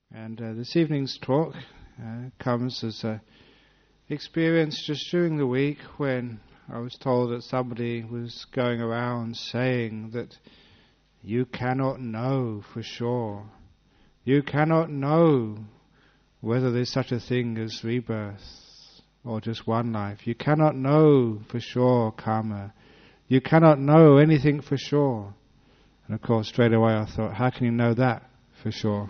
And this evening's talk comes as an experience just during the week when I was told that somebody was going around saying that you cannot know for sure. You cannot know whether there's such a thing as rebirth or just one life. You cannot know for sure karma. You cannot know anything for sure. And of course, straight away I thought, how can you know that for sure?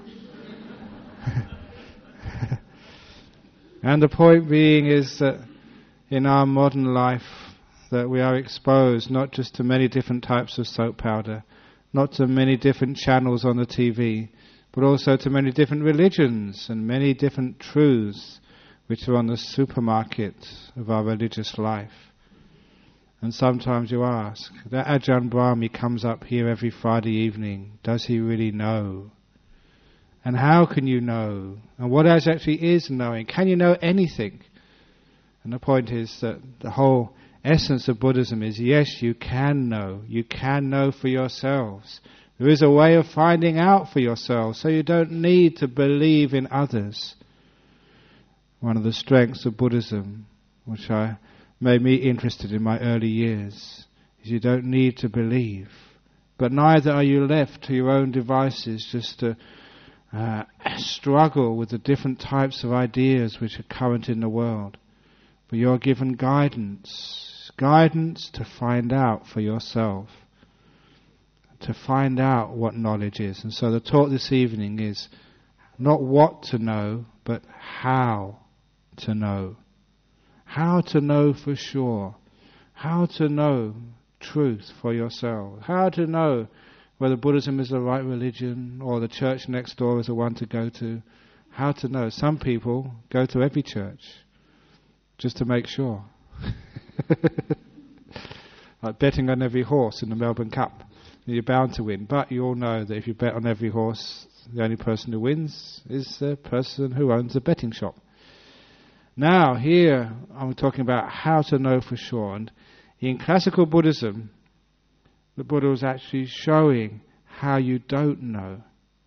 And the point being is that in our modern life that we are exposed not just to many different types of soap powder, not to many different channels on the TV, but also to many different religions and many different truths which are on the supermarket of our religious life. And sometimes you ask, that Ajahn Brahmi comes up here every Friday evening, does he really know? And how can you know? And what actually is knowing? Can you know anything? And the point is that the whole essence of Buddhism is, yes, you can know. You can know for yourselves. There is a way of finding out for yourselves, so you don't need to believe in others. One of the strengths of Buddhism, which made me interested in my early years, is you don't need to believe. But neither are you left to your own devices just to struggle with the different types of ideas which are current in the world. But you're given guidance to find out for yourself, to find out what knowledge is. And so the talk this evening is not what to know, but how to know. How to know for sure. How to know truth for yourself. How to know whether Buddhism is the right religion or the church next door is the one to go to. How to know. Some people go to every church just to make sure. Like betting on every horse in the Melbourne Cup. You're bound to win. But you all know that if you bet on every horse, the only person who wins is the person who owns the betting shop. Now, here I'm talking about how to know for sure. And in classical Buddhism, the Buddha was actually showing how you don't know,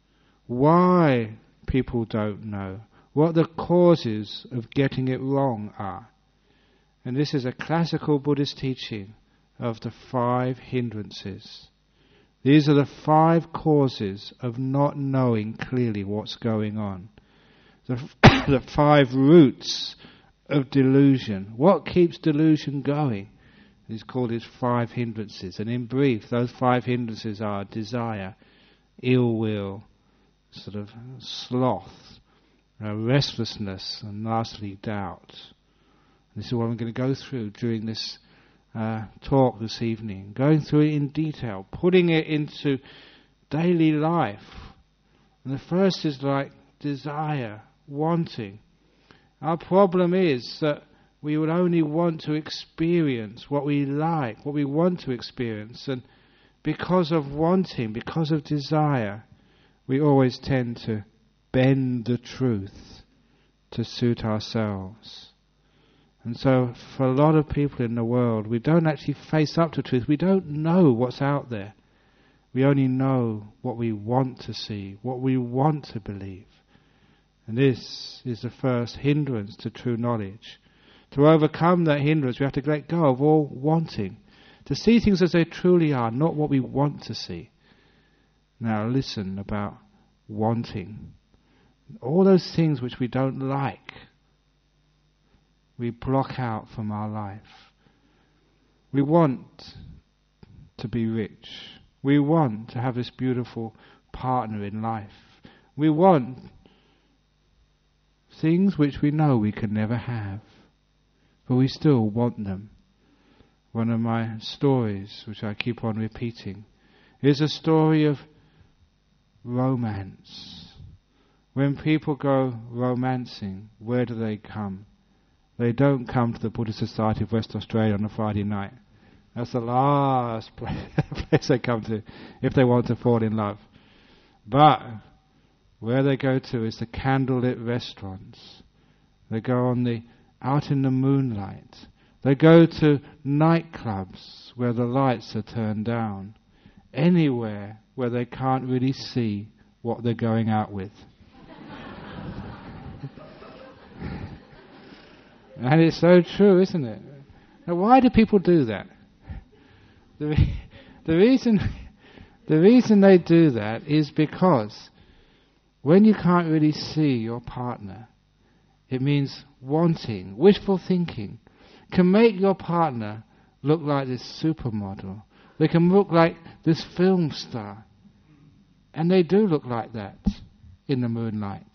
why people don't know, what the causes of getting it wrong are. And this is a classical Buddhist teaching of the 5 hindrances. These are the 5 causes of not knowing clearly what's going on. The 5 roots of delusion. What keeps delusion going? It's called its 5 hindrances. And in brief, those 5 hindrances are desire, ill will, sort of sloth, restlessness, and lastly doubt. This is what I'm going to go through during this talk this evening. Going through it in detail, putting it into daily life. And the first is like desire, wanting. Our problem is that we would only want to experience what we like, what we want to experience. And because of wanting, because of desire, we always tend to bend the truth to suit ourselves. And so for a lot of people in the world, we don't actually face up to truth. We don't know what's out there. We only know what we want to see, what we want to believe. And this is the first hindrance to true knowledge. To overcome that hindrance, we have to let go of all wanting. To see things as they truly are, not what we want to see. Now listen about wanting. All those things which we don't like, we block out from our life. We want to be rich. We want to have this beautiful partner in life. We want things which we know we can never have, but we still want them. One of my stories, which I keep on repeating, is a story of romance. When people go romancing, where do they come? They don't come to the Buddhist Society of West Australia on a Friday night. That's the last place they come to if they want to fall in love. But where they go to is the candlelit restaurants. They go out in the moonlight. They go to nightclubs where the lights are turned down. Anywhere where they can't really see what they're going out with. And it's so true, isn't it? Now, why do people do that? The reason they do that is because when you can't really see your partner, it means wanting, wishful thinking can make your partner look like this supermodel. They can look like this film star. And they do look like that in the moonlight.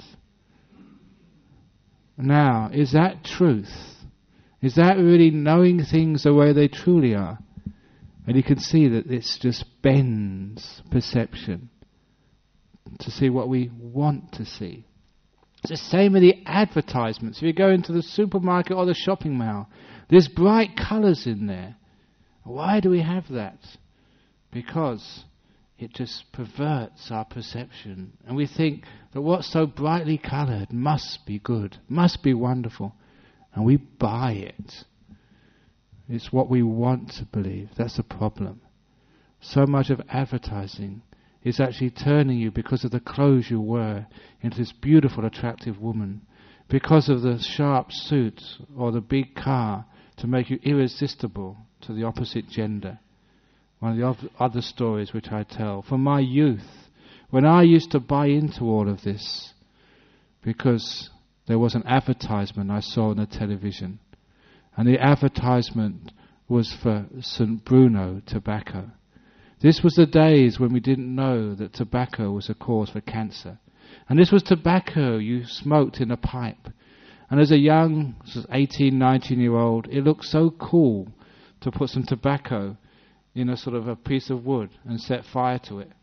Now, is that truth? Is that really knowing things the way they truly are? And you can see that it's just bends perception to see what we want to see. It's the same with the advertisements. If you go into the supermarket or the shopping mall, there's bright colours in there. Why do we have that? Because it just perverts our perception. And we think that what's so brightly coloured must be good, must be wonderful. And we buy it. It's what we want to believe. That's the problem. So much of advertising is actually turning you, because of the clothes you wear, into this beautiful, attractive woman. Because of the sharp suit or the big car, to make you irresistible to the opposite gender. One of the other stories which I tell, from my youth, when I used to buy into all of this, because there was an advertisement I saw on the television, and the advertisement was for St. Bruno tobacco. This was the days when we didn't know that tobacco was a cause for cancer. And this was tobacco you smoked in a pipe. And as a young 18, 19-year-old, it looked so cool to put some tobacco in a sort of a piece of wood and set fire to it.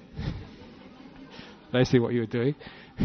They see what you were doing.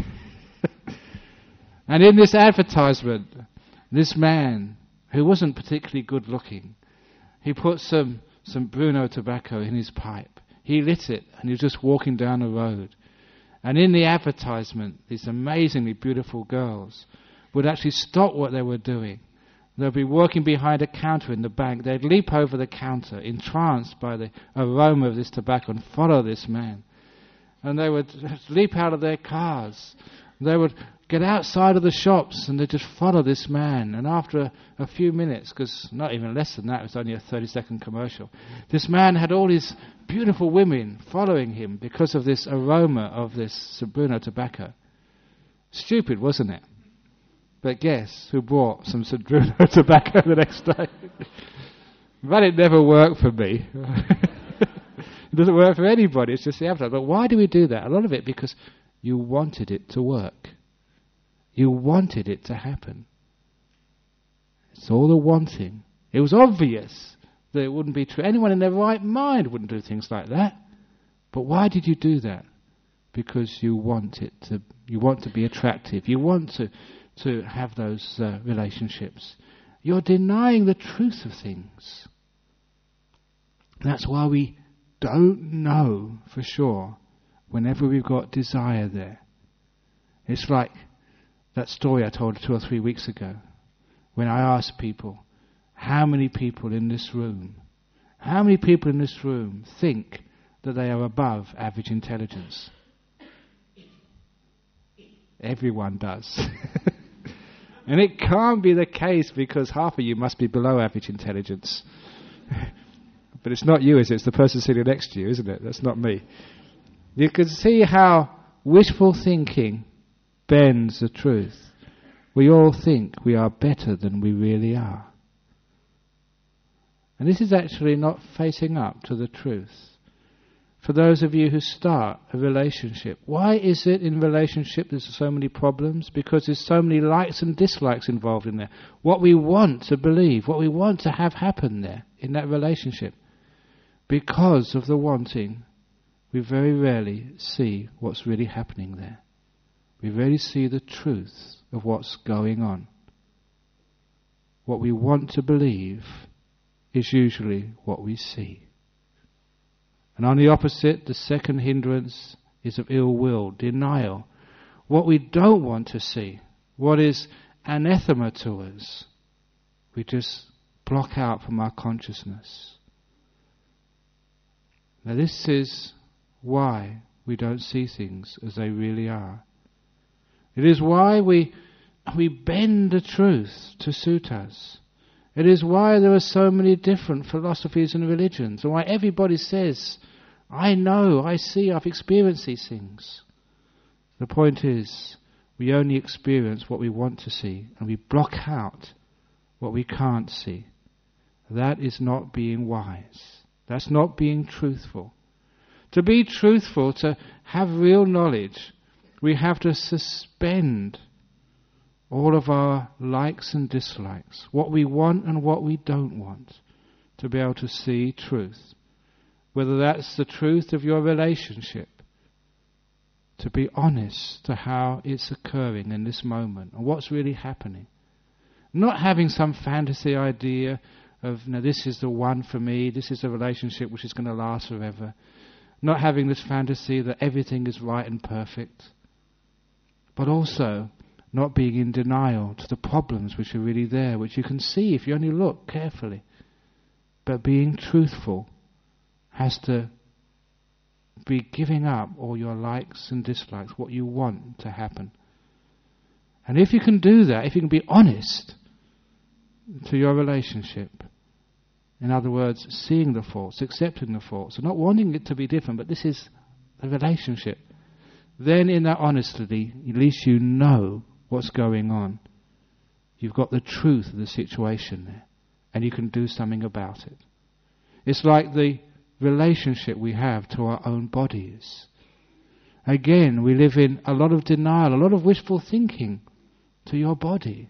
And in this advertisement, this man, who wasn't particularly good looking, he put some Bruno tobacco in his pipe. He lit it and he was just walking down the road. And in the advertisement, these amazingly beautiful girls would actually stop what they were doing. They'd be working behind a counter in the bank. They'd leap over the counter, entranced by the aroma of this tobacco, and follow this man. And they would leap out of their cars. They would get outside of the shops and they'd just follow this man. And after a few minutes, because not even less than that, it was only a 30-second commercial, this man had all these beautiful women following him because of this aroma of this Bruno tobacco. Stupid, wasn't it? But guess who bought some Bruno tobacco the next day? But it never worked for me. It doesn't work for anybody. It's just the appetite. But why do we do that? A lot of it because you wanted it to work. You wanted it to happen. It's all the wanting. It was obvious that it wouldn't be true. Anyone in their right mind wouldn't do things like that. But why did you do that? Because you want it to. You want to be attractive. You want to have those relationships. You're denying the truth of things. That's why we don't know for sure whenever we've got desire there. It's like that story I told 2 or 3 weeks ago when I asked people, how many people in this room think that they are above average intelligence? Everyone does. And it can't be the case because half of you must be below average intelligence. But it's not you, is it? It's the person sitting next to you, isn't it? That's not me. You can see how wishful thinking bends the truth. We all think we are better than we really are. And this is actually not facing up to the truth. For those of you who start a relationship, why is it in relationship there's so many problems? Because there's so many likes and dislikes involved in there. What we want to believe, what we want to have happen there in that relationship. Because of the wanting, we very rarely see what's really happening there. We rarely see the truth of what's going on. What we want to believe is usually what we see. And on the opposite, the second hindrance is of ill will, denial. What we don't want to see, what is anathema to us, we just block out from our consciousness. Now this is why we don't see things as they really are. It is why we we bend the truth to suit us. It is why there are so many different philosophies and religions, and why everybody says, I know, I see, I've experienced these things. The point is, we only experience what we want to see, and we block out what we can't see. That is not being wise. That's not being truthful. To be truthful, to have real knowledge, we have to suspend all of our likes and dislikes, what we want and what we don't want, to be able to see truth. Whether that's the truth of your relationship, to be honest to how it's occurring in this moment and what's really happening. Not having some fantasy idea of, this is the one for me, this is a relationship which is going to last forever. Not having this fantasy that everything is right and perfect. But also not being in denial to the problems which are really there, which you can see if you only look carefully. But being truthful has to be giving up all your likes and dislikes, what you want to happen. And if you can do that, if you can be honest to your relationship, in other words, seeing the faults, accepting the faults, and not wanting it to be different, but this is a relationship, then in that honesty, at least you know what's going on. You've got the truth of the situation there, and you can do something about it. It's like the relationship we have to our own bodies. Again, we live in a lot of denial, a lot of wishful thinking to your body.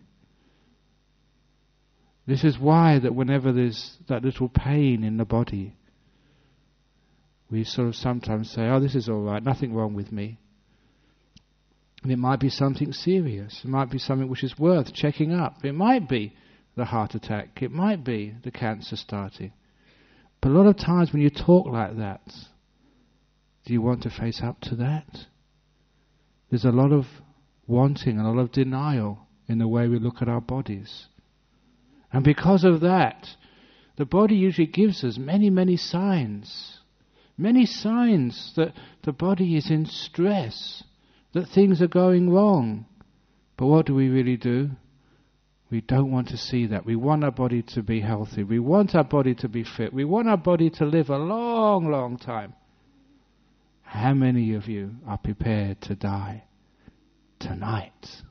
This is why that whenever there's that little pain in the body, we sort of sometimes say, this is all right, nothing wrong with me. And it might be something serious. It might be something which is worth checking up. It might be the heart attack. It might be the cancer starting. But a lot of times when you talk like that, do you want to face up to that? There's a lot of wanting and a lot of denial in the way we look at our bodies. And because of that, the body usually gives us many, many signs. Many signs that the body is in stress, that things are going wrong. But what do we really do? We don't want to see that. We want our body to be healthy. We want our body to be fit. We want our body to live a long, long time. How many of you are prepared to die tonight?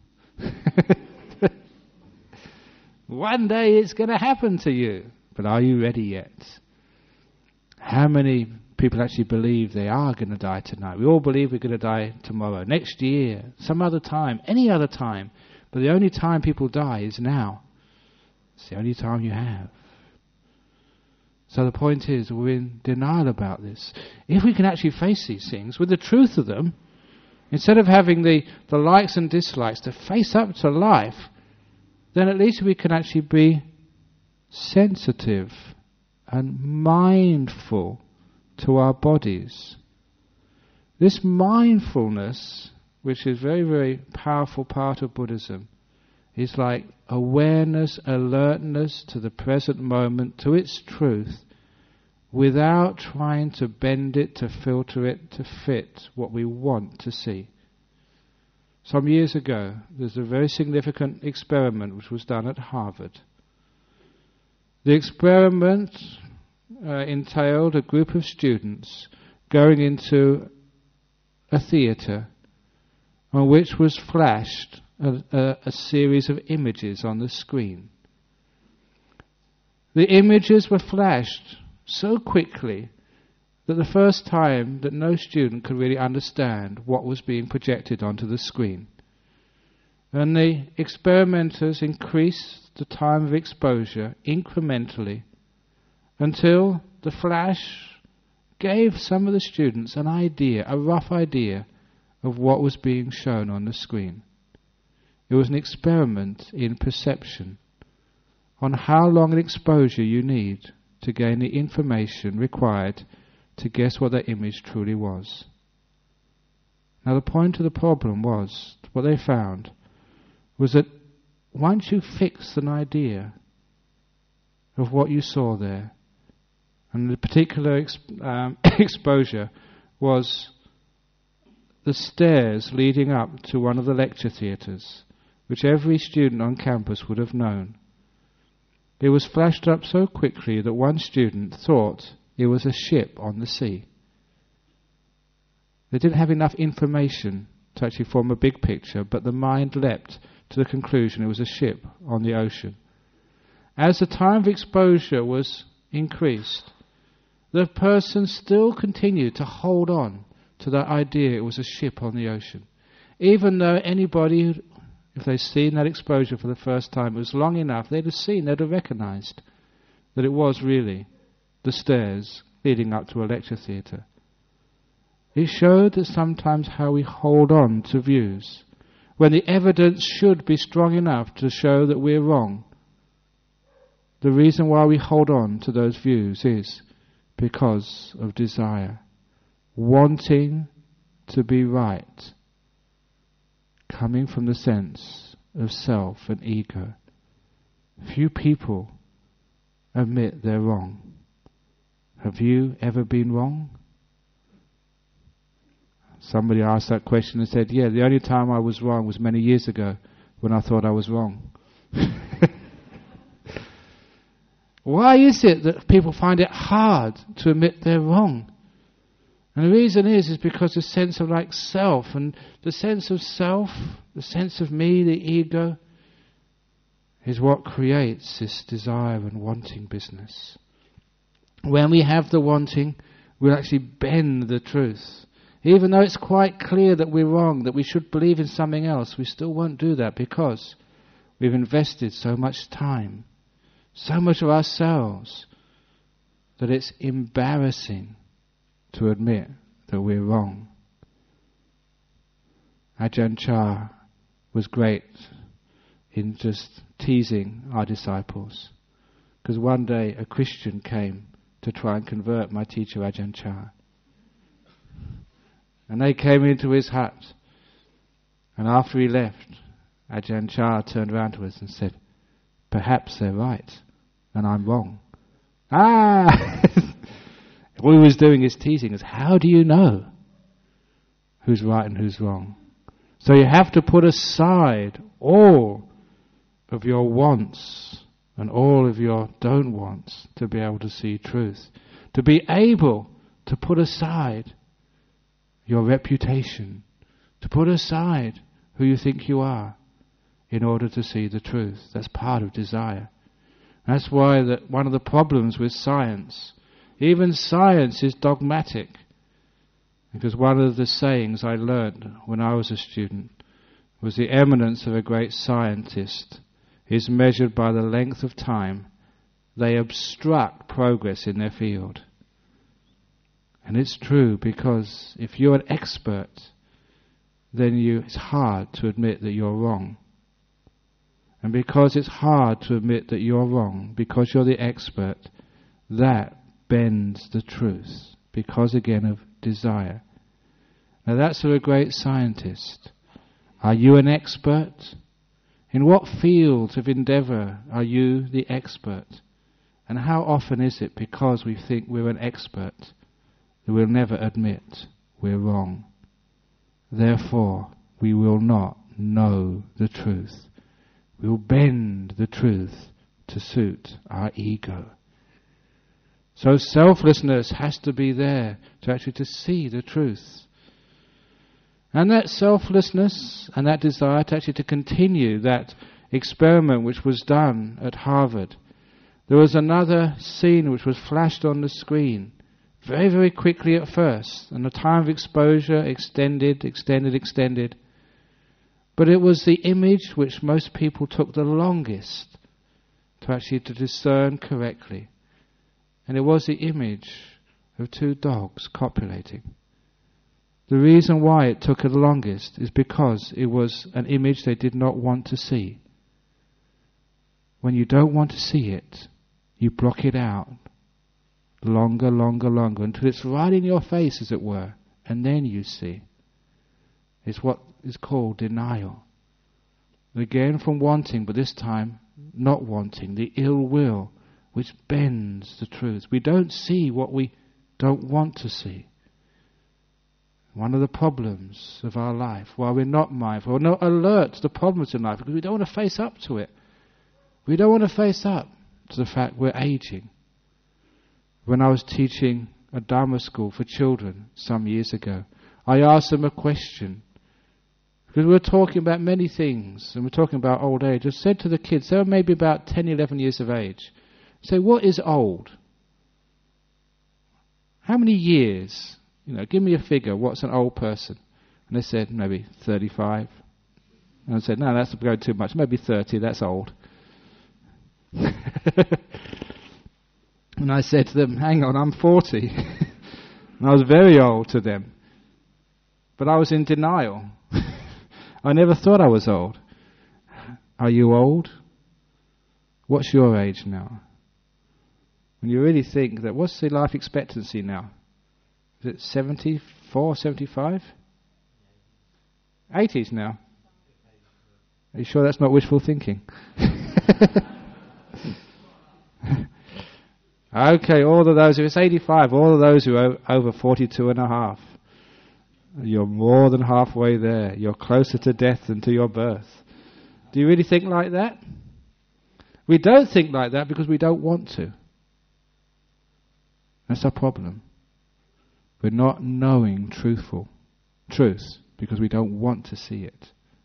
One day it's going to happen to you. But are you ready yet? How many people actually believe they are going to die tonight? We all believe we're going to die tomorrow, next year, some other time, any other time. But the only time people die is now. It's the only time you have. So the point is, we're in denial about this. If we can actually face these things with the truth of them, instead of having the likes and dislikes, to face up to life, then at least we can actually be sensitive and mindful to our bodies. This mindfulness, which is a very, very powerful part of Buddhism, is like awareness, alertness to the present moment, to its truth, without trying to bend it, to filter it, to fit what we want to see. Some years ago, there's a very significant experiment which was done at Harvard. The experiment entailed a group of students going into a theatre on which was flashed a series of images on the screen. The images were flashed so quickly that the first time that no student could really understand what was being projected onto the screen. And the experimenters increased the time of exposure incrementally until the flash gave some of the students an idea, a rough idea, of what was being shown on the screen. It was an experiment in perception on how long an exposure you need to gain the information required to guess what that image truly was. Now the point of the problem was, what they found, was that once you fixed an idea of what you saw there, and the particular exposure was the stairs leading up to one of the lecture theatres, which every student on campus would have known. It was flashed up so quickly that one student thought it was a ship on the sea. They didn't have enough information to actually form a big picture, but the mind leapt to the conclusion it was a ship on the ocean. As the time of exposure was increased, the person still continued to hold on to that idea it was a ship on the ocean. Even though anybody, if they'd seen that exposure for the first time, it was long enough, they'd have recognized that it was really the stairs leading up to a lecture theatre. It showed that sometimes how we hold on to views, when the evidence should be strong enough to show that we're wrong. The reason why we hold on to those views is because of desire, wanting to be right, coming from the sense of self and ego. Few people admit they're wrong. Have you ever been wrong? Somebody asked that question and said, yeah, the only time I was wrong was many years ago when I thought I was wrong. Why is it that people find it hard to admit they're wrong? And the reason is because the sense of like self, and the sense of self, the sense of me, the ego, is what creates this desire and wanting business. When we have the wanting, we'll actually bend the truth. Even though it's quite clear that we're wrong, that we should believe in something else, we still won't do that because we've invested so much time, so much of ourselves, that it's embarrassing to admit that we're wrong. Ajahn Chah was great in just teasing our disciples, because one day a Christian came to try and convert my teacher Ajahn Chah. And they came into his hut, and after he left, Ajahn Chah turned around to us and said, perhaps they're right, and I'm wrong. All he was doing is teasing us. How do you know who's right and who's wrong? So you have to put aside all of your wants and all of your don't wants to be able to see truth. To be able to put aside your reputation, to put aside who you think you are in order to see the truth. That's part of desire. That's why one of the problems with science, even science is dogmatic. Because one of the sayings I learned when I was a student was the eminence of a great scientist is measured by the length of time they obstruct progress in their field. And it's true, because if you're an expert, then it's hard to admit that you're wrong. And because it's hard to admit that you're wrong, because you're the expert, that bends the truth, because again of desire. Now that's of a great scientist. Are you an expert? In what fields of endeavour are you the expert? And how often is it because we think we're an expert that we'll never admit we're wrong? Therefore, we will not know the truth. We'll bend the truth to suit our ego. So selflessness has to be there to actually to see the truth. And that selflessness and that desire to actually to continue that experiment which was done at Harvard. There was another scene which was flashed on the screen very, very quickly at first, and the time of exposure extended. But it was the image which most people took the longest to actually to discern correctly. And it was the image of two dogs copulating. The reason why it took the longest is because it was an image they did not want to see. When you don't want to see it, you block it out. Longer, until it's right in your face, as it were, and then you see. It's what is called denial. Again from wanting, but this time not wanting, the ill will which bends the truth. We don't see what we don't want to see. one of the problems of our life, why we're not mindful, or not alert to the problems in life, because we don't want to face up to it. We don't want to face up to the fact we're aging. When I was teaching a Dharma school for children some years ago, I asked them a question. Because we were talking about many things, and we're talking about old age. I said to the kids, they were maybe about 10, 11 years of age, say, what is old? How many years? Give me a figure, what's an old person? And they said, maybe 35. And I said, no, that's going too much, maybe 30, that's old. And I said to them, hang on, I'm 40. And I was very old to them. But I was in denial. I never thought I was old. Are you old? What's your age now? When you really think that, what's the life expectancy now? Is it 74, 75? 80s now? Are you sure that's not wishful thinking? Okay, all of those, if it's 85, all of those who are over 42 and a half, you're more than halfway there. You're closer to death than to your birth. Do you really think like that? We don't think like that because we don't want to. That's our problem. We're not knowing truth because we don't want to see it.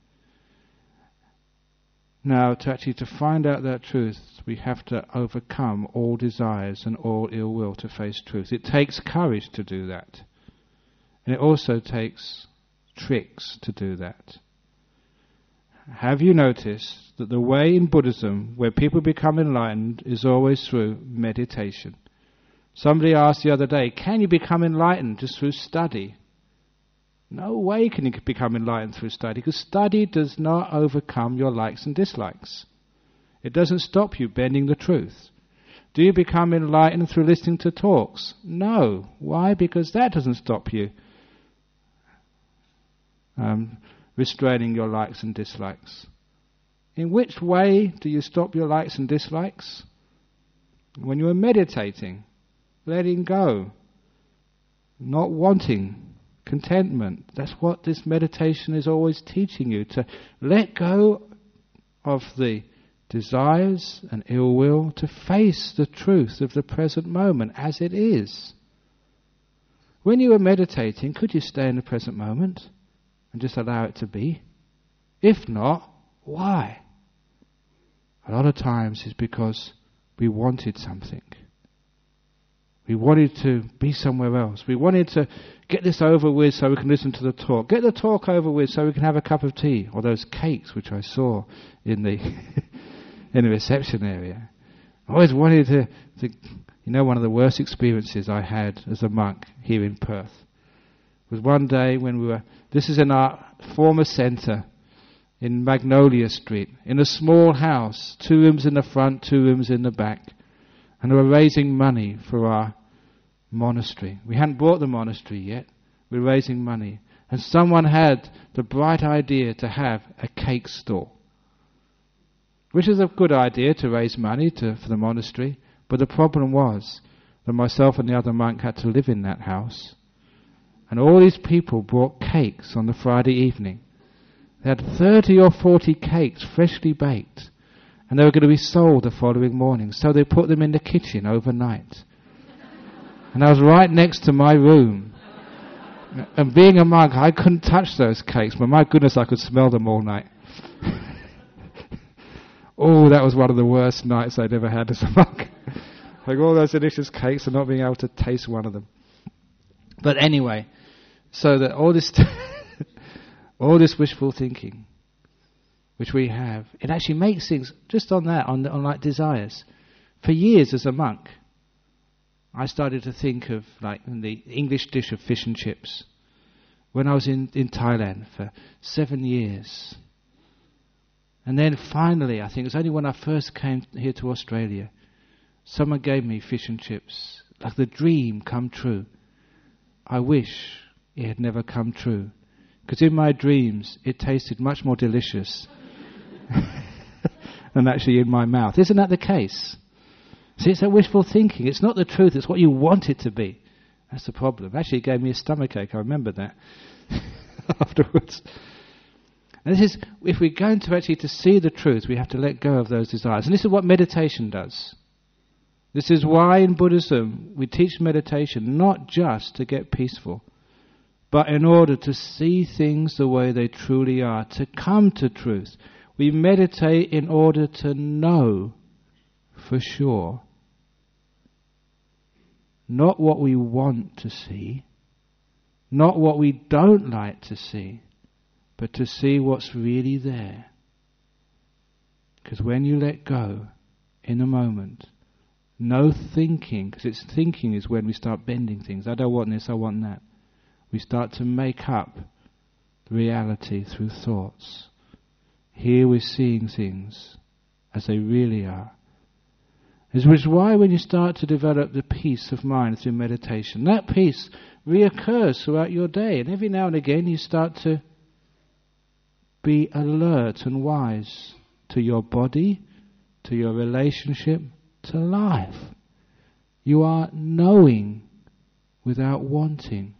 Now, to find out that truth, we have to overcome all desires and all ill will to face truth. It takes courage to do that. And it also takes tricks to do that. Have you noticed that the way in Buddhism where people become enlightened is always through meditation? Somebody asked the other day, can you become enlightened just through study? No way can you become enlightened through study, because study does not overcome your likes and dislikes. It doesn't stop you bending the truth. Do you become enlightened through listening to talks? No. Why? Because that doesn't stop you restraining your likes and dislikes. In which way do you stop your likes and dislikes? When you are meditating, letting go, not wanting, contentment. That's what this meditation is always teaching you, to let go of the desires and ill will, to face the truth of the present moment as it is. When you are meditating, could you stay in the present moment and just allow it to be? If not, why? A lot of times it's because we wanted something. We wanted to be somewhere else. We wanted to get this over with so we can listen to the talk. Get the talk over with so we can have a cup of tea, or those cakes which I saw in the in the reception area. I always wanted to one of the worst experiences I had as a monk here in Perth was one day when this is in our former centre in Magnolia Street, in a small house, 2 rooms in the front, 2 rooms in the back. And we were raising money for our monastery. We hadn't bought the monastery yet. We were raising money. And someone had the bright idea to have a cake store. Which is a good idea to raise money for the monastery. But the problem was that myself and the other monk had to live in that house. And all these people brought cakes on the Friday evening. They had 30 or 40 cakes freshly baked. And they were going to be sold the following morning. So they put them in the kitchen overnight. And I was right next to my room. And being a monk, I couldn't touch those cakes. But my goodness, I could smell them all night. Oh, that was one of the worst nights I'd ever had as a monk. Like all those delicious cakes and not being able to taste one of them. But anyway, so that all this all this wishful thinking which we have, it actually makes things, just on that, on like desires. For years as a monk, I started to think of like the English dish of fish and chips. When I was in Thailand for 7 years. And then finally, I think it was only when I first came here to Australia, someone gave me fish and chips. Like the dream come true. I wish it had never come true. Because in my dreams, it tasted much more delicious than actually in my mouth. Isn't that the case? See, it's that wishful thinking. It's not the truth, it's what you want it to be. That's the problem. Actually, it gave me a stomachache. I remember that afterwards. And this is, if we're going to actually to see the truth, we have to let go of those desires. And this is what meditation does. This is why in Buddhism we teach meditation not just to get peaceful, but in order to see things the way they truly are, to come to truth. We meditate in order to know for sure. Not what we want to see, not what we don't like to see, but to see what's really there. Because when you let go, in a moment, no thinking, because it's thinking is when we start bending things. I don't want this, I want that. We start to make up reality through thoughts. Here we're seeing things as they really are. Which is why when you start to develop the peace of mind through meditation, that peace reoccurs throughout your day. And every now and again you start to be alert and wise to your body, to your relationship, to life. You are knowing without wanting.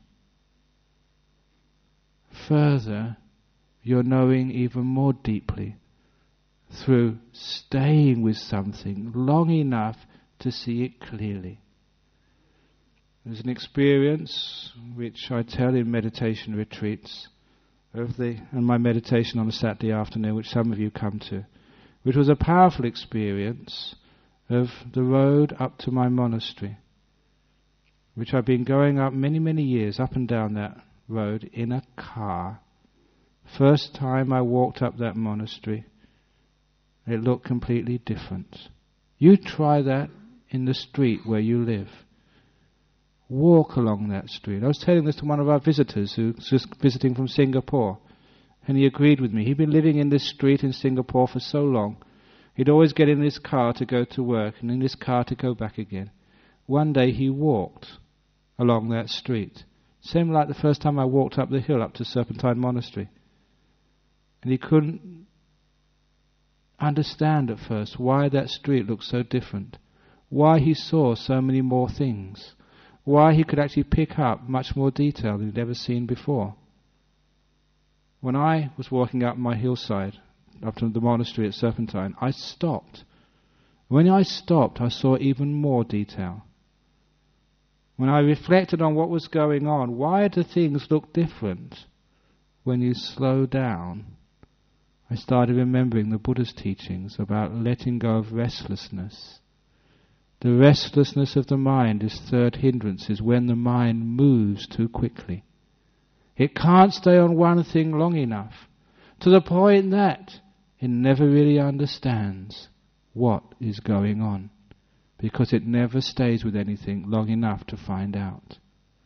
Further, you're knowing even more deeply through staying with something long enough to see it clearly. There's an experience which I tell in meditation retreats and my meditation on a Saturday afternoon, which some of you come to, which was a powerful experience of the road up to my monastery, which I've been going up many, many years, up and down that road in a car. First time I walked up that monastery, it looked completely different. You try that in the street where you live. Walk along that street. I was telling this to one of our visitors who's just visiting from Singapore, and he agreed with me. He'd been living in this street in Singapore for so long. He'd always get in his car to go to work and in his car to go back again. One day he walked along that street. Same like the first time I walked up the hill up to Serpentine Monastery. And he couldn't understand at first why that street looked so different. Why he saw so many more things. Why he could actually pick up much more detail than he'd ever seen before. When I was walking up my hillside, up to the monastery at Serpentine, I stopped. When I stopped, I saw even more detail. When I reflected on what was going on, why do things look different? When you slow down, I started remembering the Buddha's teachings about letting go of restlessness. The restlessness of the mind is third hindrance, is when the mind moves too quickly. It can't stay on one thing long enough, to the point that it never really understands what is going on, because it never stays with anything long enough to find out.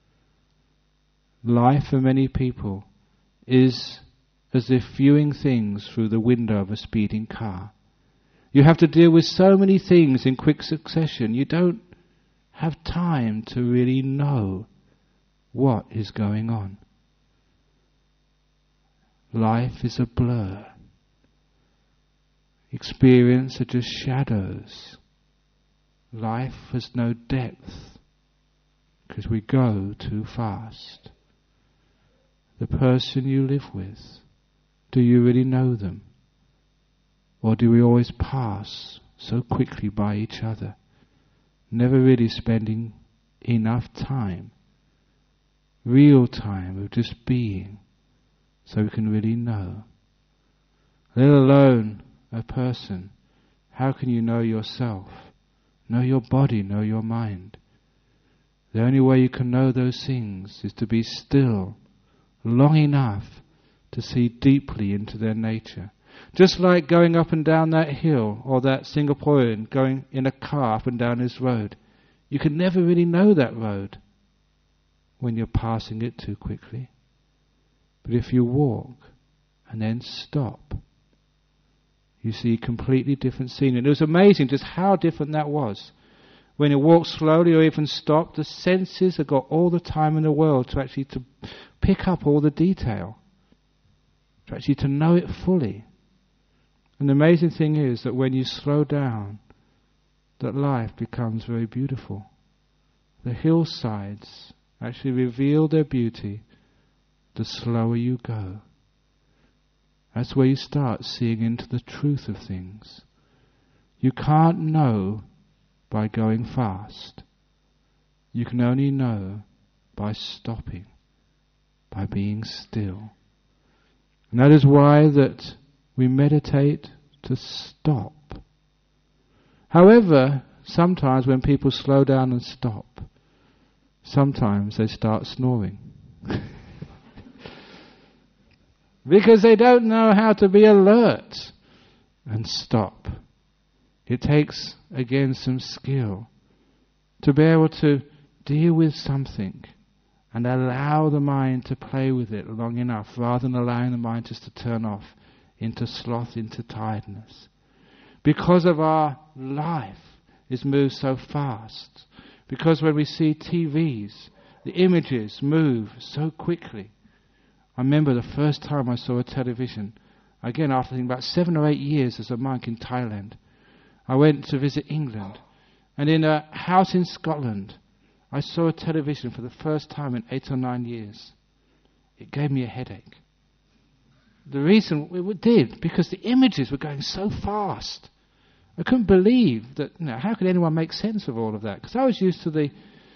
Life for many people is as if viewing things through the window of a speeding car. You have to deal with so many things in quick succession. You don't have time to really know what is going on. Life is a blur. Experience are just shadows. Life has no depth because we go too fast. The person you live with, do you really know them? Or do we always pass so quickly by each other, never really spending enough time, real time of just being, so we can really know? Let alone a person. How can you know yourself? Know your body, know your mind. The only way you can know those things is to be still long enough to see deeply into their nature. Just like going up and down that hill, or that Singaporean going in a car up and down his road. You can never really know that road when you're passing it too quickly. But if you walk and then stop, you see completely different scenery. And it was amazing just how different that was. When you walk slowly or even stop, the senses have got all the time in the world to actually to pick up all the detail, to actually to know it fully. And the amazing thing is that when you slow down, that life becomes very beautiful. The hillsides actually reveal their beauty, the slower you go. That's where you start seeing into the truth of things. You can't know by going fast. You can only know by stopping, by being still. And that is why that we meditate to stop. However, sometimes when people slow down and stop, sometimes they start snoring. Because they don't know how to be alert and stop. It takes, again, some skill to be able to deal with something and allow the mind to play with it long enough, rather than allowing the mind just to turn off into sloth, into tiredness. Because of our life is moved so fast. Because when we see TVs, the images move so quickly. I remember the first time I saw a television, again after I think about 7 or 8 years as a monk in Thailand, I went to visit England, and in a house in Scotland, I saw a television for the first time in 8 or 9 years. It gave me a headache. The reason it did, because the images were going so fast. I couldn't believe that, how could anyone make sense of all of that? Because I was used to the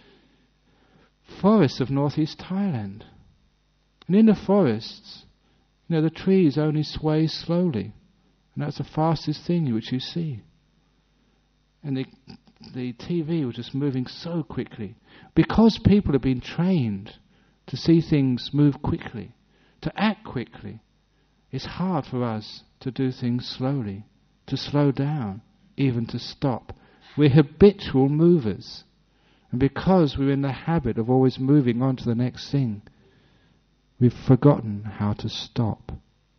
forests of northeast Thailand. And in the forests, the trees only sway slowly. And that's the fastest thing which you see. And the TV was just moving so quickly. Because people have been trained to see things move quickly, to act quickly, it's hard for us to do things slowly, to slow down, even to stop. We're habitual movers. And because we're in the habit of always moving on to the next thing, we've forgotten how to stop.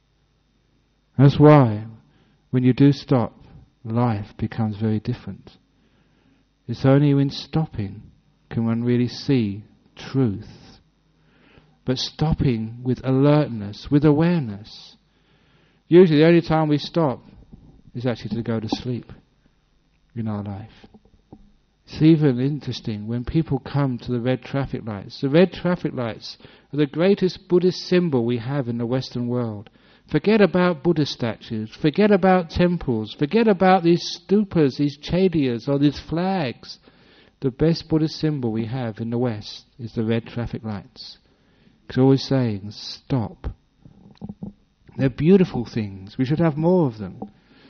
That's why when you do stop, life becomes very different. It's only in stopping can one really see truth. But stopping with alertness, with awareness. Usually the only time we stop is actually to go to sleep in our life. It's even interesting when people come to the red traffic lights. The red traffic lights are the greatest Buddhist symbol we have in the Western world. Forget about Buddha statues, forget about temples, forget about these stupas, these chaityas or these flags. The best Buddhist symbol we have in the West is the red traffic lights. It's always saying, stop. They're beautiful things. We should have more of them.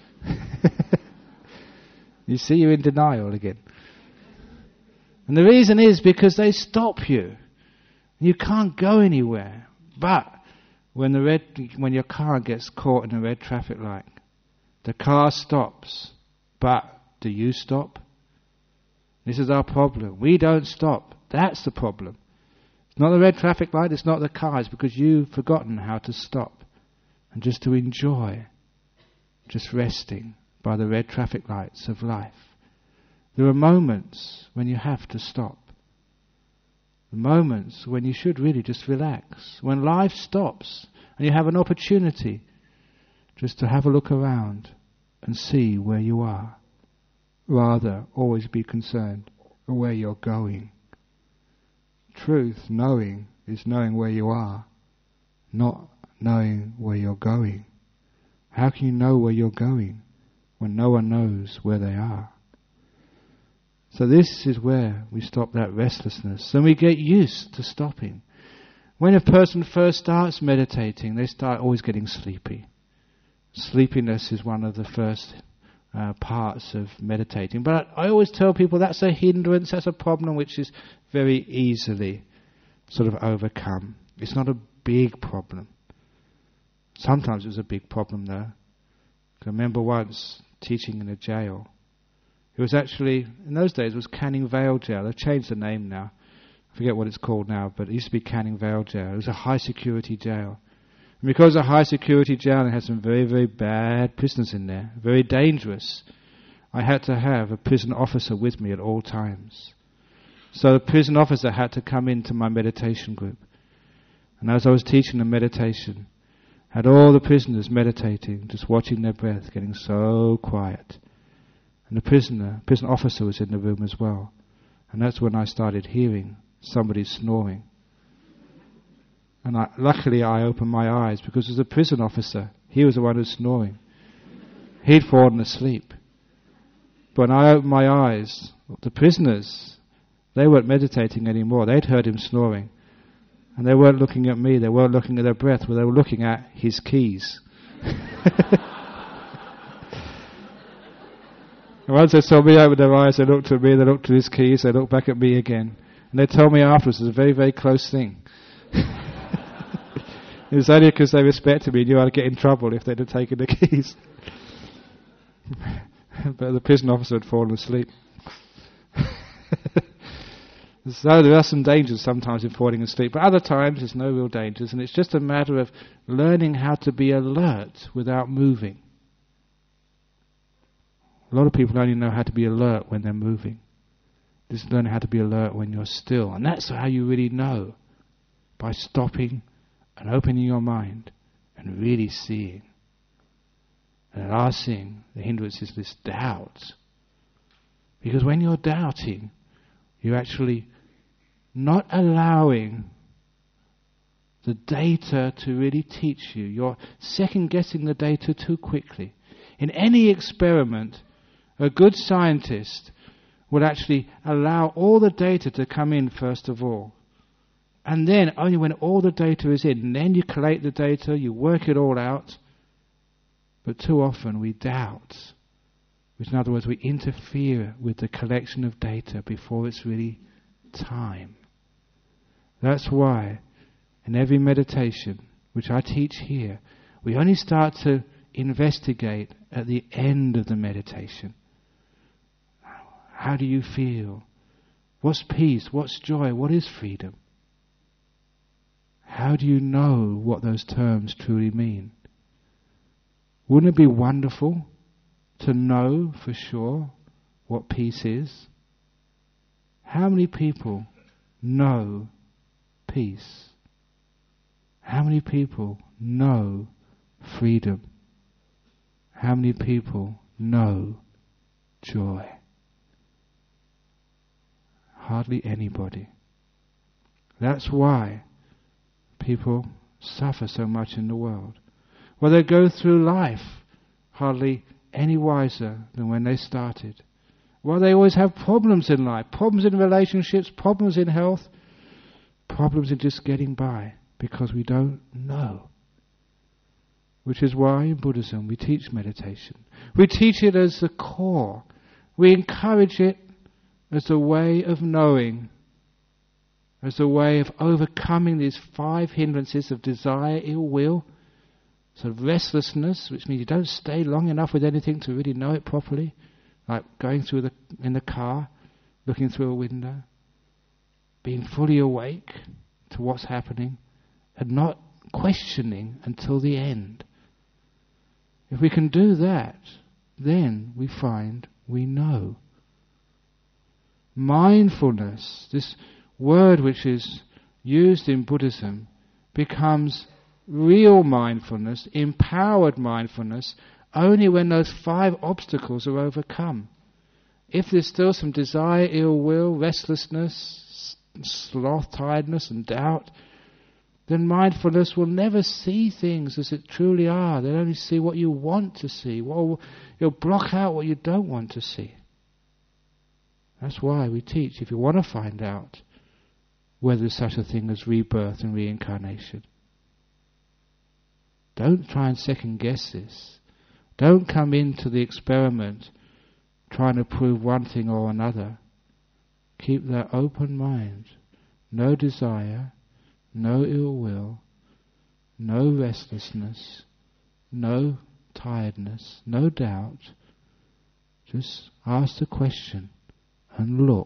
You see, you're in denial again. And the reason is because they stop you. You can't go anywhere. But when your car gets caught in a red traffic light, the car stops. But do you stop? This is our problem. We don't stop. That's the problem. It's not the red traffic light, it's not the car, it's because you've forgotten how to stop and just to enjoy, just resting by the red traffic lights of life. There are moments when you have to stop. The moments when you should really just relax. When life stops and you have an opportunity just to have a look around and see where you are. Rather, always be concerned where you're going. Truth, knowing, is knowing where you are, not knowing where you're going. How can you know where you're going when no one knows where they are? So this is where we stop that restlessness, and we get used to stopping. When a person first starts meditating, they start always getting sleepy. Sleepiness is one of the first parts of meditating. But I always tell people that's a hindrance, that's a problem which is very easily sort of overcome. It's not a big problem. Sometimes it was a big problem though. I remember once teaching in a jail. It was actually, in those days, it was Canning Vale Jail. They've changed the name now. I forget what it's called now, but it used to be Canning Vale Jail. It was a high security jail. And because a high security jail, it had some very, very bad prisoners in there, very dangerous. I had to have a prison officer with me at all times. So the prison officer had to come into my meditation group. And as I was teaching the meditation, had all the prisoners meditating, just watching their breath, getting so quiet. And the prison officer was in the room as well. And that's when I started hearing somebody's snoring. And luckily I opened my eyes, because as a prison officer, he was the one who was snoring. He'd fallen asleep. But when I opened my eyes, the prisoners, they weren't meditating anymore. They'd heard him snoring. And they weren't looking at me, they weren't looking at their breath, but they were looking at his keys. And once they saw me open their eyes, they looked at me, they looked at his keys, they looked back at me again. And they told me afterwards it was a very, very close thing. It was only because they respected me and knew I'd get in trouble if they'd have taken the keys. But the prison officer had fallen asleep. So there are some dangers sometimes in falling asleep, but other times there's no real dangers, and it's just a matter of learning how to be alert without moving. A lot of people only know how to be alert when they're moving. Just learn how to be alert when you're still, and that's how you really know, by stopping and opening your mind and really seeing. And the last thing, the hindrance, is this doubt. Because when you're doubting, you're actually not allowing the data to really teach you. You're second-guessing the data too quickly. In any experiment, a good scientist will actually allow all the data to come in first of all. And then, only when all the data is in, and then you collate the data, you work it all out. But too often we doubt, which in other words we interfere with the collection of data before it's really time. That's why in every meditation, which I teach here, we only start to investigate at the end of the meditation. How do you feel? What's peace? What's joy? What is freedom? How do you know what those terms truly mean? Wouldn't it be wonderful to know for sure what peace is? How many people know peace? How many people know freedom? How many people know joy? Hardly anybody. That's why people suffer so much in the world. Well, they go through life hardly any wiser than when they started. Well, they always have problems in life, problems in relationships, problems in health, problems in just getting by, because we don't know. Which is why in Buddhism we teach meditation. We teach it as the core. We encourage it as a way of knowing, as a way of overcoming these 5 hindrances of desire, ill will, sort of restlessness, which means you don't stay long enough with anything to really know it properly, like going through in the car, looking through a window, being fully awake to what's happening, and not questioning until the end. If we can do that, then we find we know. Mindfulness, this word which is used in Buddhism, becomes real mindfulness, empowered mindfulness, only when those 5 obstacles are overcome. If there's still some desire, ill will, restlessness, sloth, tiredness and doubt, then mindfulness will never see things as it truly are. They'll only see what you want to see. Well, you'll block out what you don't want to see. That's why we teach, if you want to find out whether there's such a thing as rebirth and reincarnation, don't try and second guess this. Don't come into the experiment trying to prove one thing or another. Keep that open mind. No desire, no ill will, no restlessness, no tiredness, no doubt. Just ask the question and look.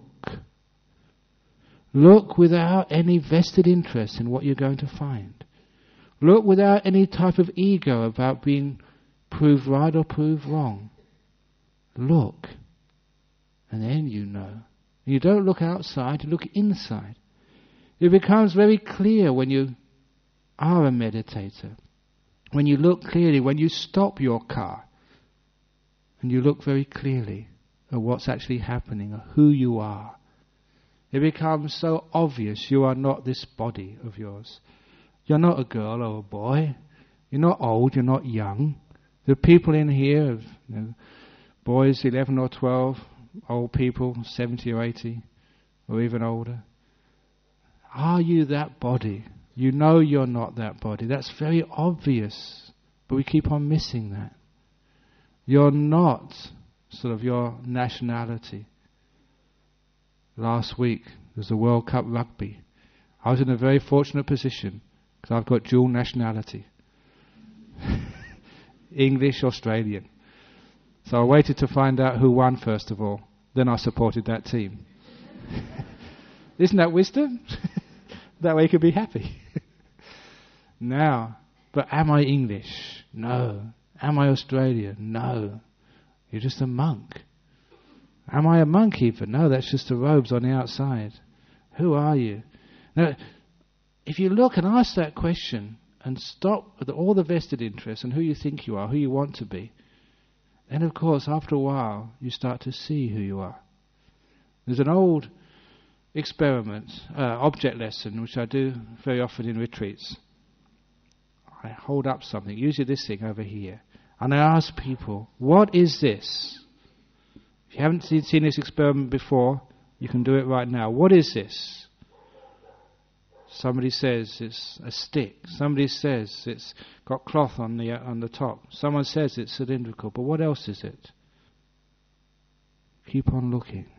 Look without any vested interest in what you're going to find. Look without any type of ego about being proved right or proved wrong. Look, and then you know. You don't look outside, you look inside. It becomes very clear when you are a meditator. When you look clearly, when you stop your car, and you look very clearly at what's actually happening, or who you are. It becomes so obvious you are not this body of yours. You're not a girl or a boy. You're not old, you're not young. There are people in here, boys 11 or 12, old people 70 or 80, or even older. Are you that body? You know you're not that body. That's very obvious, but we keep on missing that. You're not sort of your nationality. Last week, there was the World Cup Rugby. I was in a very fortunate position, because I've got dual nationality. English, Australian. So I waited to find out who won first of all. Then I supported that team. Isn't that wisdom? That way you could be happy. Now, but am I English? No. Am I Australian? No. You're just a monk. Am I a monk even? No, that's just the robes on the outside. Who are you? Now, if you look and ask that question and stop with all the vested interests and who you think you are, who you want to be, then of course after a while you start to see who you are. There's an old experiment, object lesson, which I do very often in retreats. I hold up something, usually this thing over here, and I ask people, what is this? If you haven't seen this experiment before, you can do it right now. What is this? Somebody says it's a stick. Somebody says it's got cloth on the top. Someone says it's cylindrical. But what else is it? Keep on looking.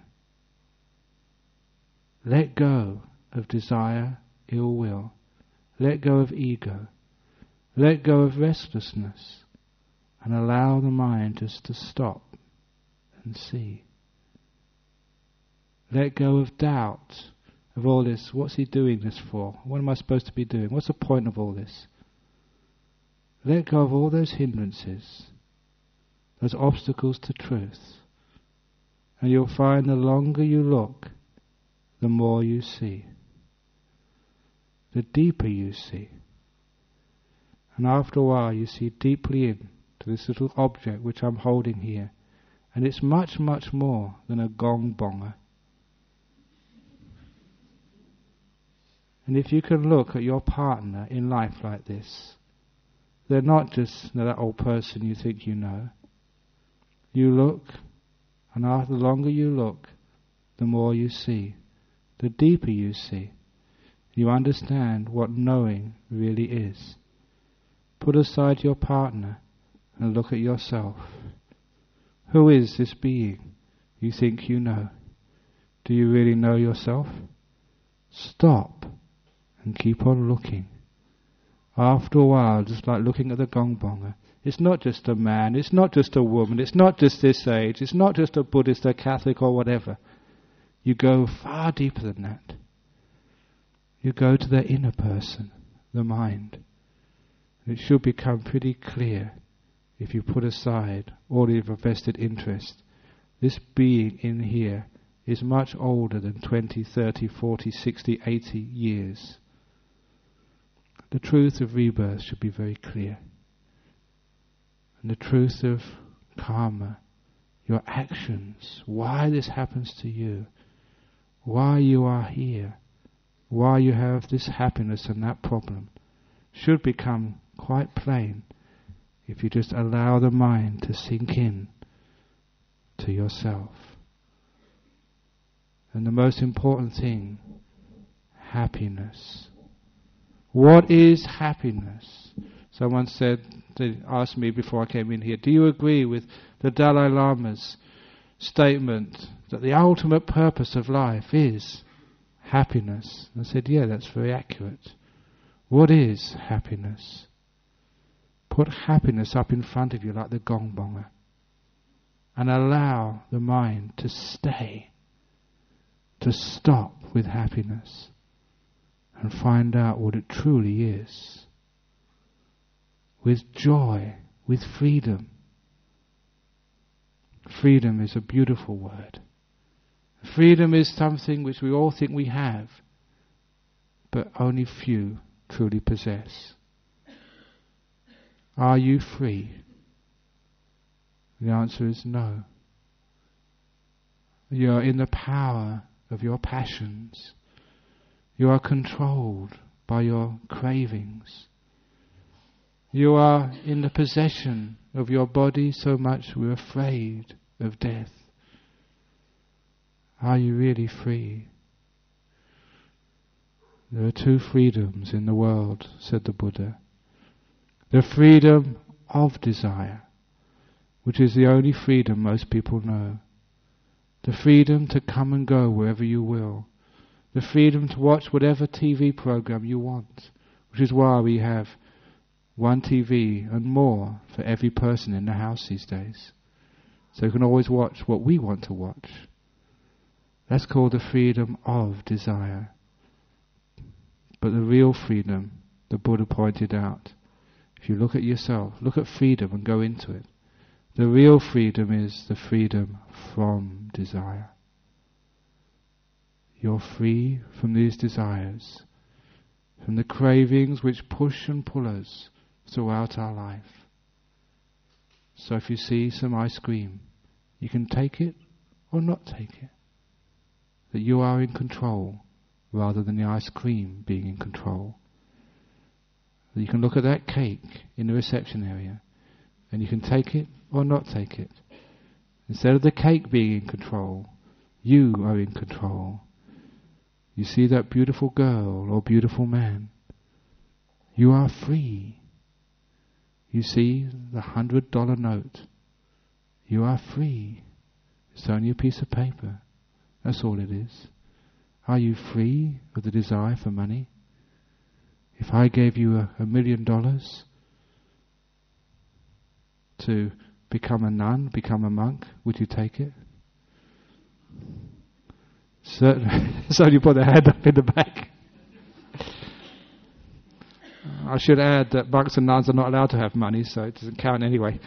Let go of desire, ill will. Let go of ego. Let go of restlessness. And allow the mind just to stop and see. Let go of doubt. Of all this, what's he doing this for? What am I supposed to be doing? What's the point of all this? Let go of all those hindrances, those obstacles to truth, and you'll find the longer you look, the more you see. The deeper you see. And after a while you see deeply into this little object which I'm holding here, and it's much, much more than a gong bonger. And if you can look at your partner in life like this, they're not just that old person you think you know. You look, and the longer you look, the more you see. The deeper you see, you understand what knowing really is. Put aside your partner and look at yourself. Who is this being you think you know? Do you really know yourself? Stop. And keep on looking. After a while, just like looking at the gong bonger, it's not just a man, it's not just a woman, it's not just this age, it's not just a Buddhist, a Catholic or whatever. You go far deeper than that. You go to the inner person, the mind. It should become pretty clear if you put aside all your vested interest. This being in here is much older than 20, 30, 40, 60, 80 years. The truth of rebirth should be very clear. And the truth of karma, your actions, why this happens to you, why you are here, why you have this happiness and that problem, should become quite plain if you just allow the mind to sink in to yourself. And the most important thing, happiness. What is happiness? Someone they asked me before I came in here, do you agree with the Dalai Lama's statement that the ultimate purpose of life is happiness? I said, yeah, that's very accurate. What is happiness? Put happiness up in front of you like the gong bonger and allow the mind to stay, to stop with happiness and find out what it truly is. With joy, with freedom. Freedom is a beautiful word. Freedom is something which we all think we have, but only few truly possess. Are you free? The answer is no. You are in the power of your passions. You are controlled by your cravings. You are in the possession of your body so much we're afraid of death. Are you really free? There are two freedoms in the world, said the Buddha. The freedom of desire, which is the only freedom most people know. The freedom to come and go wherever you will. The freedom to watch whatever TV program you want, which is why we have one TV and more for every person in the house these days. So you can always watch what we want to watch. That's called the freedom of desire. But the real freedom, the Buddha pointed out, if you look at yourself, look at freedom and go into it. The real freedom is the freedom from desire. You're free from these desires, from the cravings which push and pull us throughout our life. So if you see some ice cream, you can take it or not take it. That you are in control rather than the ice cream being in control. That you can look at that cake in the reception area and you can take it or not take it. Instead of the cake being in control, you are in control. You see that beautiful girl or beautiful man, you are free. You see the $100 note, you are free. It's only a piece of paper. That's all it is. Are you free of the desire for money? If I gave you $1 million to become a nun, become a monk, would you take it? Certainly. So you put a hand up in the back. I should add that monks and nuns are not allowed to have money, so it doesn't count anyway.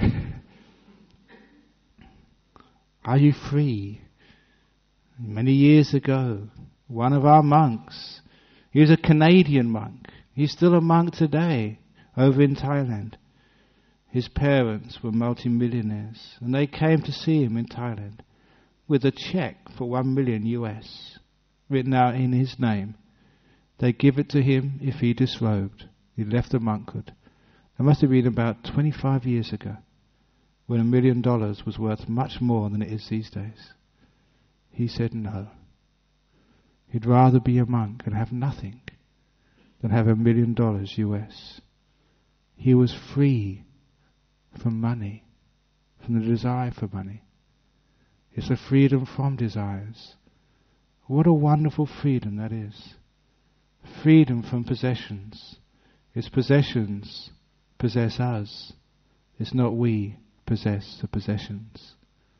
Are you free? Many years ago, one of our monks, he was a Canadian monk. He's still a monk today over in Thailand. His parents were multimillionaires, and they came to see him in Thailand with a check for $1 million US written out in his name. They give it to him if he disrobed. He left the monkhood. That must have been about 25 years ago, when $1 million was worth much more than it is these days. He said no. He'd rather be a monk and have nothing than have $1 million US. He was free from money, from the desire for money. It's a freedom from desires. What a wonderful freedom that is. Freedom from possessions. Its possessions possess us. It's not we possess the possessions.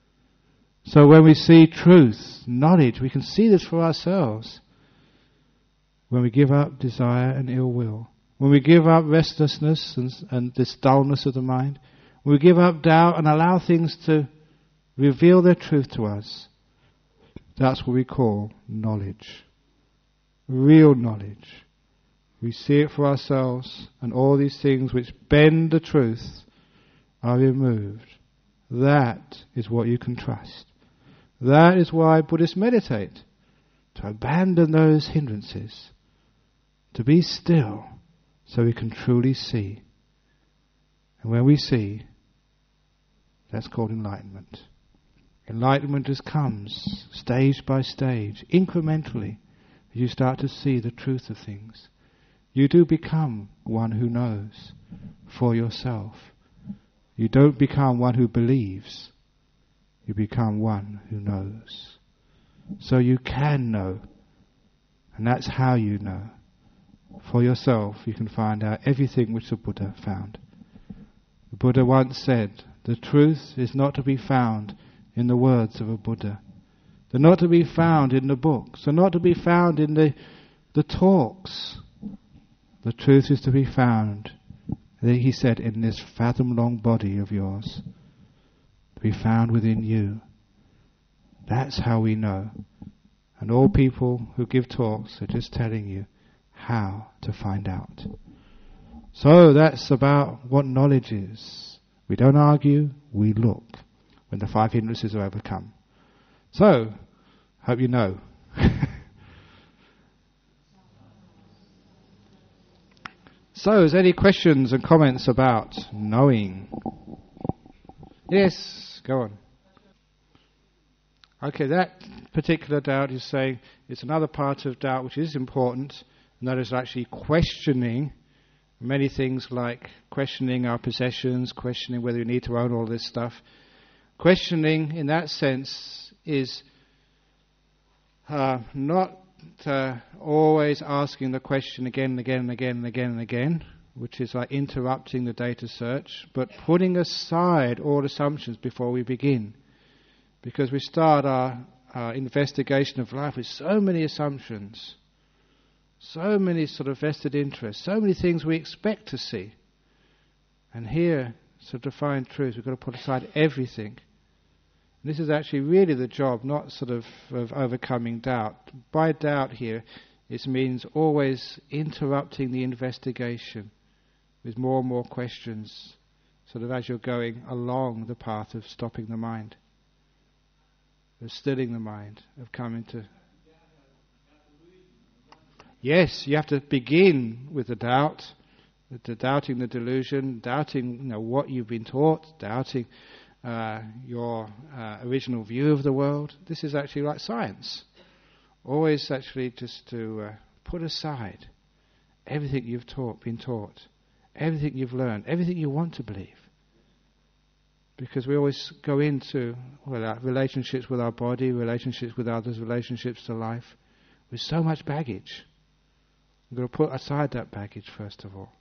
So when we see truth, knowledge, we can see this for ourselves. When we give up desire and ill will, when we give up restlessness and this dullness of the mind, when we give up doubt and allow things to reveal their truth to us, that's what we call knowledge. Real knowledge. We see it for ourselves, and all these things which bend the truth are removed. That is what you can trust. That is why Buddhists meditate, to abandon those hindrances, to be still, so we can truly see. And when we see, that's called enlightenment. Enlightenment just comes stage by stage, incrementally. You start to see the truth of things. You do become one who knows for yourself. You don't become one who believes. You become one who knows. So you can know. And that's how you know. For yourself, you can find out everything which the Buddha found. The Buddha once said, the truth is not to be found in the words of a Buddha. They're not to be found in the books. They're not to be found in the talks. The truth is to be found, he said, in this fathom-long body of yours. To be found within you. That's how we know. And all people who give talks are just telling you how to find out. So that's about what knowledge is. We don't argue, we look when the 5 hindrances are overcome. So, Hope you know. So, is there any questions and comments about knowing? Yes, go on. Okay, that particular doubt is saying it's another part of doubt which is important, and that is actually questioning many things, like questioning our possessions, questioning whether we need to own all this stuff. Questioning, in that sense, is not always asking the question again and again and again and again and again, which is like interrupting the data search, but putting aside all assumptions before we begin. Because we start our investigation of life with so many assumptions, so many sort of vested interests, so many things we expect to see. And here, so to find truth, we've got to put aside everything. And this is actually really the job, not sort of overcoming doubt. By doubt here, it means always interrupting the investigation with more and more questions, sort of as you're going along the path of stopping the mind, of stilling the mind, of coming to... Yes, you have to begin with the doubt, doubting the delusion, doubting what you've been taught, doubting your original view of the world. This is actually like science. Always actually just to put aside everything you've been taught, everything you've learned, everything you want to believe. Because we always go into our relationships with our body, relationships with others, relationships to life, with so much baggage. We've got to put aside that baggage first of all.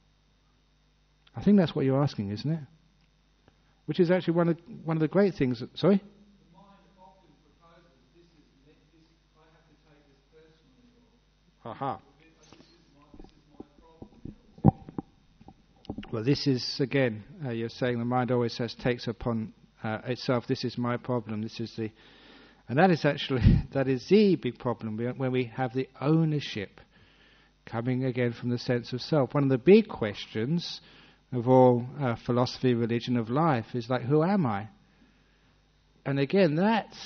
I think that's what you're asking, isn't it? Which is actually one of the great things. Sorry? The mind often proposes this, I have to take this personally. Aha. This is my problem. Well, this is, again, you're saying the mind always takes upon itself, this is my problem, this is the... And that is the big problem, when we have the ownership coming again from the sense of self. One of the big questions of all philosophy, religion, of life is like, who am I? And again, that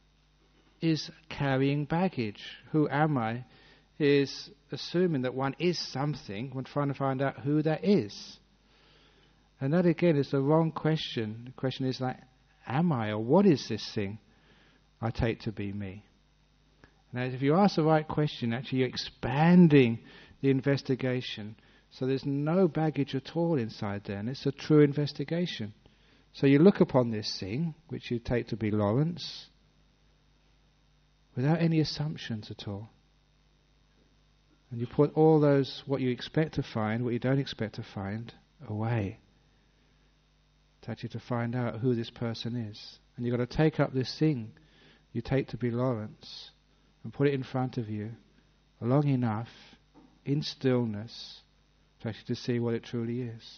is carrying baggage. Who am I is assuming that one is something, when trying to find out who that is. And that again is the wrong question. The question is like, am I, or what is this thing I take to be me? Now, if you ask the right question, actually you're expanding the investigation. So there's no baggage at all inside there, and it's a true investigation. So you look upon this thing, which you take to be Lawrence, without any assumptions at all. And you put all those, what you expect to find, what you don't expect to find, away. To actually to find out who this person is. And you've got to take up this thing you take to be Lawrence, and put it in front of you, long enough, in stillness, to actually to see what it truly is.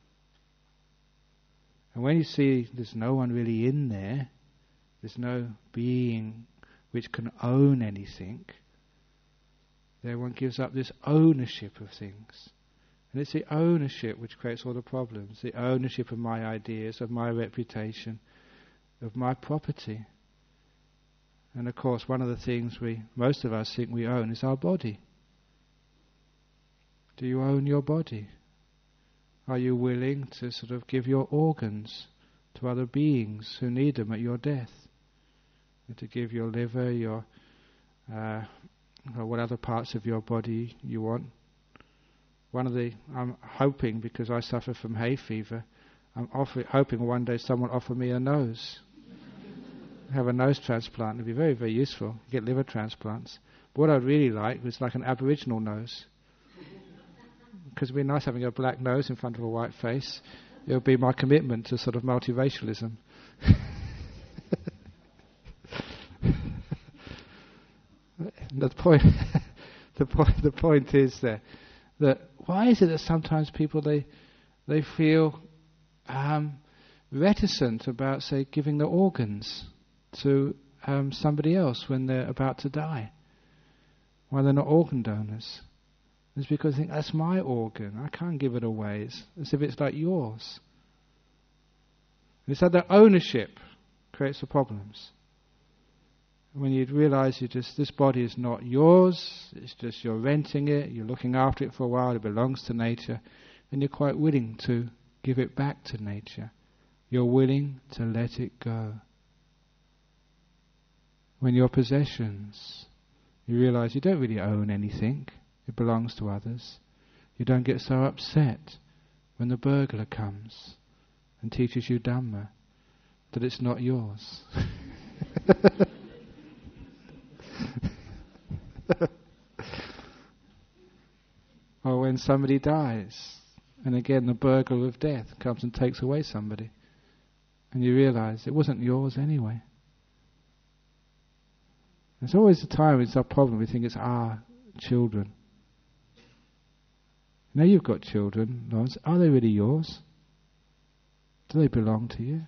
And when you see there's no one really in there, there's no being which can own anything, then one gives up this ownership of things. And it's the ownership which creates all the problems, the ownership of my ideas, of my reputation, of my property. And of course, one of the things most of us think we own is our body. Do you own your body? Are you willing to sort of give your organs to other beings who need them at your death? And to give your liver, your or what other parts of your body you want? I'm hoping, because I suffer from hay fever, I'm hoping one day someone will offer me a nose. Have a nose transplant. It'd be very, very useful. Get liver transplants. But what I'd really like was like an Aboriginal nose. Because it'd be nice having a black nose in front of a white face. It would be my commitment to sort of multiracialism. The point is that why is it that sometimes people they feel reticent about, say, giving their organs to somebody else when they're about to die? Why they're not organ donors? It's because they think, that's my organ, I can't give it away. It's as if it's like yours. And it's that ownership creates the problems. When you realise this body is not yours, it's just you're renting it, you're looking after it for a while, it belongs to nature, then you're quite willing to give it back to nature. You're willing to let it go. When your possessions, you realise you don't really own anything, it belongs to others. You don't get so upset when the burglar comes and teaches you Dhamma that it's not yours. Or when somebody dies, and again the burglar of death comes and takes away somebody, and you realise it wasn't yours anyway. There's always a time it's our problem, we think it's our children. Now you've got children, Lawrence, are they really yours? Do they belong to you?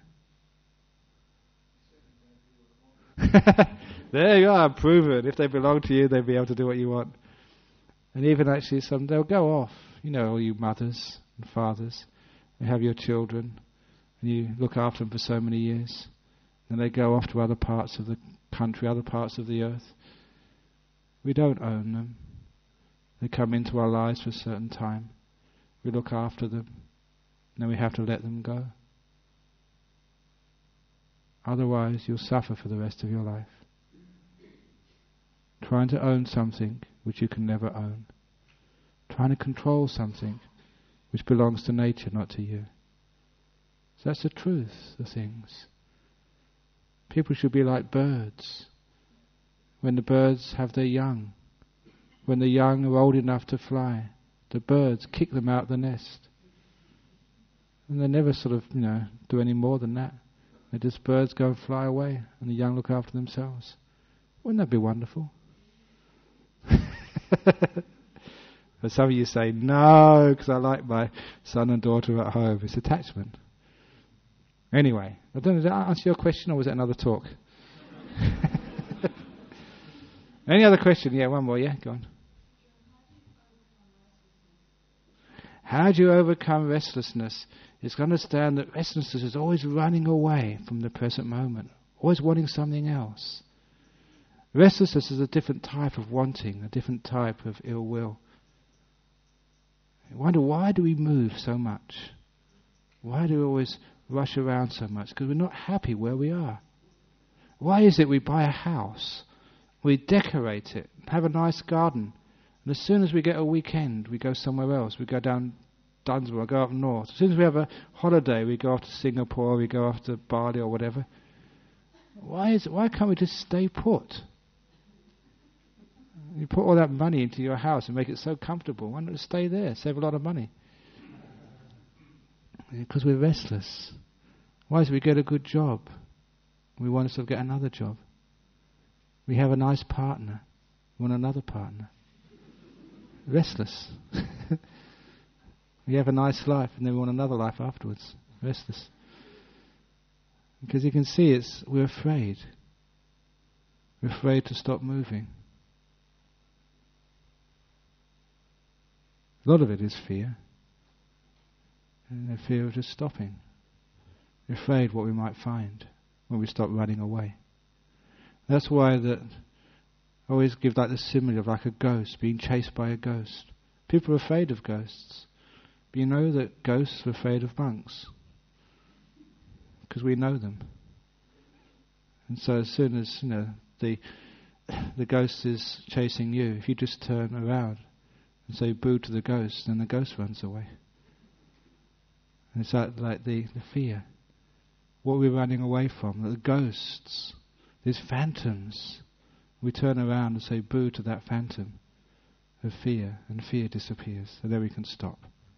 There you are, proven. If they belong to you, they'll be able to do what you want. And even actually they'll go off. You know, all you mothers and fathers, you have your children, and you look after them for so many years. And they go off to other parts of the country, other parts of the earth. We don't own them. They come into our lives for a certain time. We look after them. Then we have to let them go. Otherwise, you'll suffer for the rest of your life. Trying to own something which you can never own. Trying to control something which belongs to nature, not to you. So that's the truth of things. People should be like birds. When the birds have their young, when the young are old enough to fly, the birds kick them out of the nest. And they never sort of, do any more than that. They just birds go and fly away, and the young look after themselves. Wouldn't that be wonderful? But some of you say, no, because I like my son and daughter at home. It's attachment. Anyway, I don't know, did I answer your question, or was it another talk? Any other question? Yeah, one more, yeah, go on. How do you overcome restlessness? It's to understand that restlessness is always running away from the present moment, always wanting something else. Restlessness is a different type of wanting, a different type of ill will. I wonder, why do we move so much? Why do we always rush around so much? Because we're not happy where we are. Why is it we buy a house, we decorate it, have a nice garden, and as soon as we get a weekend, we go somewhere else. We go down Dunsborough, go up north. As soon as we have a holiday, we go off to Singapore, we go off to Bali or whatever. Why can't we just stay put? You put all that money into your house and make it so comfortable. Why not stay there? Save a lot of money. Because we're restless. Why is it we get a good job? We want to get another job. We have a nice partner. We want another partner. Restless. We have a nice life and then we want another life afterwards. Restless. Because you can see we're afraid. We're afraid to stop moving. A lot of it is fear. And the fear of just stopping. We're afraid what we might find when we stop running away. That's why I always give the simile of like a ghost, being chased by a ghost. People are afraid of ghosts. But you know that ghosts are afraid of monks. Because we know them. And so as soon as, the ghost is chasing you, if you just turn around and say boo to the ghost, then the ghost runs away. And it's like the fear. What we're running away from, the ghosts, these phantoms. We turn around and say boo to that phantom of fear, and fear disappears, and then we can stop.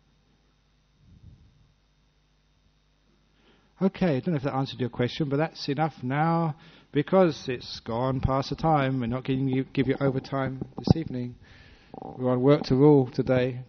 Okay, I don't know if that answered your question, but that's enough now, because it's gone past the time. We're not going to give you overtime this evening. We're on work to rule today.